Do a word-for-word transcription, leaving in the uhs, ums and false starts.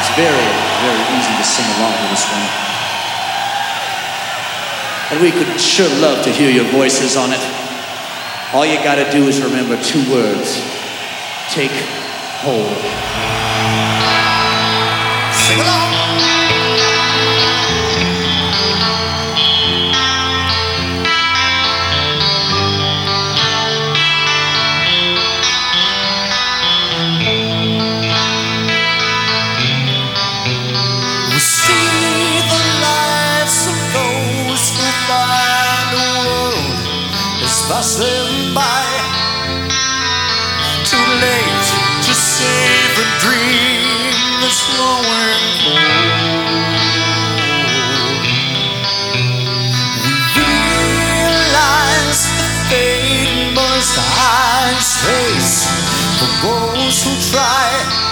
It's very, very easy to sing along to this one. And we could sure love to hear your voices on it. All you gotta do is remember two words. Take hold. Sing along. We see the lives of those who find the world is passing by. Too late to save a dream that's growing cold. We realize the fate must hide its face for those who try.